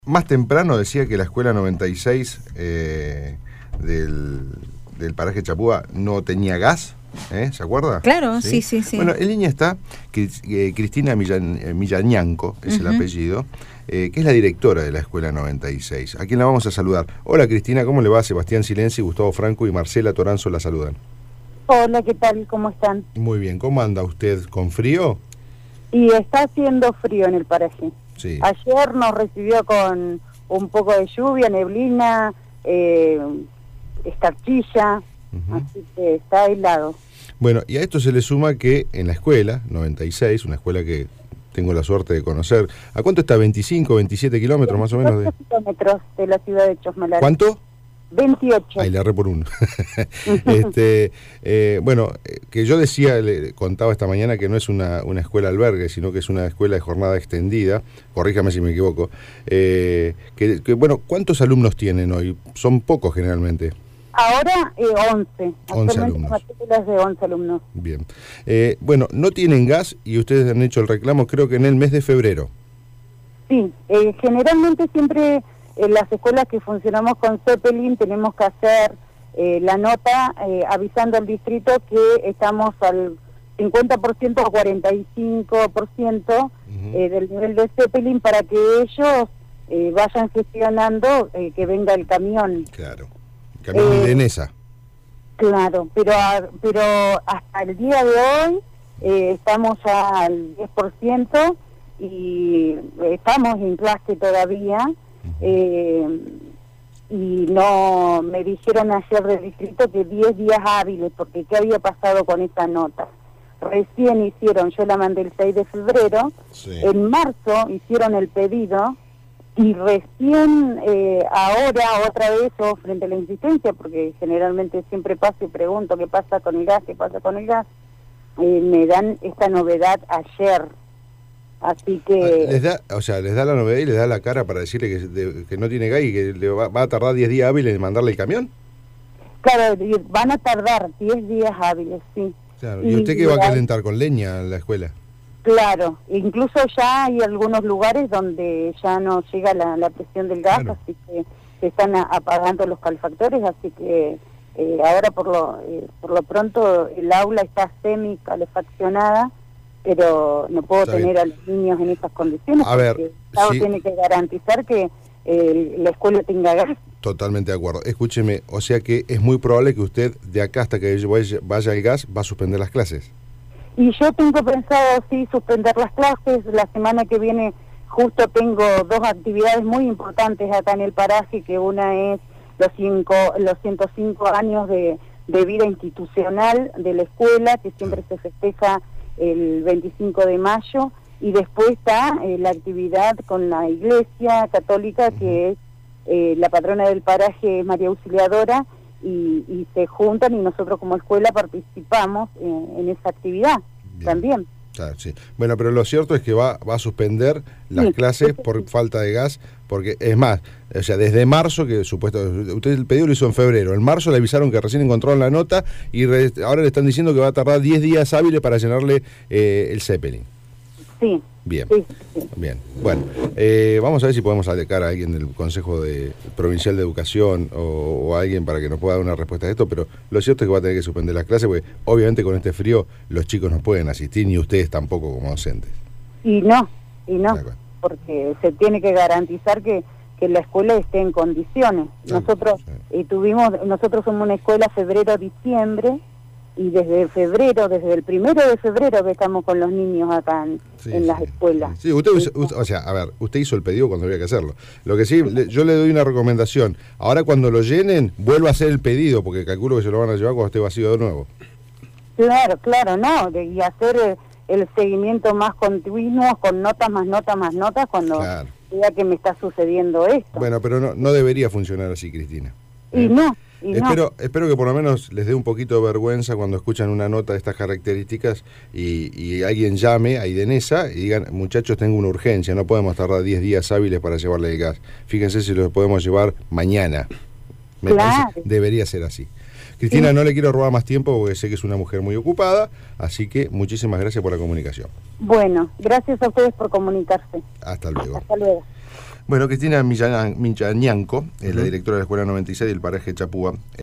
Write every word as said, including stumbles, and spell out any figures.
Más temprano decía que la escuela noventa y seis eh, del, del paraje Chapúa no tenía gas, ¿eh? ¿Se acuerda? Claro, sí, sí, sí. Bueno, en línea está eh, Cristina Millan, eh, Millañanco, es uh-huh. el apellido, eh, que es la directora de la escuela noventa y seis, a quien la vamos a saludar. Hola Cristina, ¿cómo le va? Sebastián Silenzi, Gustavo Franco y Marcela Toranzo la saludan. Hola, ¿qué tal? ¿Cómo están? Muy bien, ¿cómo anda usted? ¿Con frío? Y está haciendo frío en el paraje. Sí. Ayer nos recibió con un poco de lluvia, neblina, eh, escarchilla, uh-huh. así que está helado. Bueno, y a esto se le suma que en la escuela noventa y seis, una escuela que tengo la suerte de conocer, ¿a cuánto está? ¿veinticinco, veintisiete kilómetros más o menos? De... kilómetros de la ciudad de Chosmalal. ¿Cuánto? veintiocho. Ahí le agarré por uno. este, eh, bueno, que yo decía, le contaba esta mañana que no es una, una escuela albergue, sino que es una escuela de jornada extendida, corríjame si me equivoco, eh, que, que bueno, ¿cuántos alumnos tienen hoy? Son pocos generalmente. Ahora eh, once. once alumnos. Matrículas de once alumnos. Bien. Eh, bueno, no tienen gas y ustedes han hecho el reclamo creo que en el mes de febrero. Sí, eh, generalmente siempre... En las escuelas que funcionamos con Zeppelin tenemos que hacer eh, la nota eh, avisando al distrito que estamos al cincuenta por ciento o cuarenta y cinco por ciento uh-huh. eh, del nivel de Zeppelin para que ellos eh, vayan gestionando eh, que venga el camión. Claro, el camión eh, de Enesa. Claro, pero, pero hasta el día de hoy eh, estamos ya al diez por ciento y estamos en clase todavía. Eh, y no me dijeron ayer del distrito que diez días hábiles, porque ¿qué había pasado con esta nota? Recién hicieron, yo la mandé el seis de febrero, sí. En marzo hicieron el pedido y recién eh, ahora otra vez yo frente a la insistencia, porque generalmente siempre paso y pregunto qué pasa con el gas, qué pasa con el gas, eh, me dan esta novedad ayer. Así que... Les da, o sea, les da la novedad y les da la cara para decirle que, de, que no tiene gas y que le va, va a tardar diez días hábiles en mandarle el camión. Claro, van a tardar diez días hábiles, sí. Claro. ¿Y, ¿Y usted qué va a calentar con leña en la escuela? Claro, incluso ya hay algunos lugares donde ya no llega la, la presión del gas, claro. Así que se están a, apagando los calefactores, así que eh, ahora por lo, eh, por lo pronto el aula está semi calefaccionada, pero no puedo Está tener bien. a los niños en estas condiciones, a ver, porque el Estado sí. tiene que garantizar que eh, la escuela tenga gas. Totalmente de acuerdo. Escúcheme, o sea que es muy probable que usted, de acá hasta que vaya el gas, va a suspender las clases. Y yo tengo pensado, sí, suspender las clases. La semana que viene justo tengo dos actividades muy importantes acá en el paraje, que una es los, cinco, los ciento cinco años de, de vida institucional de la escuela, que siempre se festeja el veinticinco de mayo, y después está eh, la actividad con la Iglesia Católica, que es eh, la patrona del paraje, es María Auxiliadora, y, y se juntan y nosotros como escuela participamos eh, en esa actividad. Bien. También. Claro, sí. Bueno, pero lo cierto es que va, va a suspender las sí, clases sí, por sí. falta de gas, porque es más, o sea, desde marzo, que supuestamente, usted el pedido lo hizo en febrero, en marzo le avisaron que recién encontraron la nota y re, ahora le están diciendo que va a tardar diez días hábiles para llenarle eh, el Zeppelin. Sí. Bien, sí, sí. bien. Bueno, eh, vamos a ver si podemos acercar a alguien del Consejo de, Provincial de Educación o, o a alguien para que nos pueda dar una respuesta a esto, pero lo cierto es que va a tener que suspender las clases, porque obviamente con este frío los chicos no pueden asistir, ni ustedes tampoco como docentes. Y no, y no, porque se tiene que garantizar que, que la escuela esté en condiciones. Ah, nosotros sí. eh, tuvimos, nosotros somos una escuela febrero-diciembre, y desde febrero, desde el primero de febrero que estamos con los niños acá en, sí, en las sí. escuelas. Sí, usted, usted, o sea, a ver, usted hizo el pedido cuando había que hacerlo. Lo que sí, le, yo le doy una recomendación. Ahora cuando lo llenen, vuelva a hacer el pedido, porque calculo que se lo van a llevar cuando esté vacío de nuevo. Claro, claro, no, de, y hacer el, el seguimiento más continuo, con notas más notas más notas, cuando claro. vea que me está sucediendo esto. Bueno, pero no, no debería funcionar así, Cristina. Y ¿Eh? no. Espero, no. espero que por lo menos les dé un poquito de vergüenza cuando escuchan una nota de estas características y, y alguien llame a Idenesa y digan, muchachos, tengo una urgencia, no podemos tardar diez días hábiles para llevarle el gas. Fíjense si lo podemos llevar mañana. Me claro. parece, debería ser así. Cristina, sí. no le quiero robar más tiempo porque sé que es una mujer muy ocupada, así que muchísimas gracias por la comunicación. Bueno, gracias a ustedes por comunicarse. Hasta luego. Hasta luego. Bueno, Cristina Millañanco, eh, la directora de la Escuela noventa y seis del paraje Chapúa.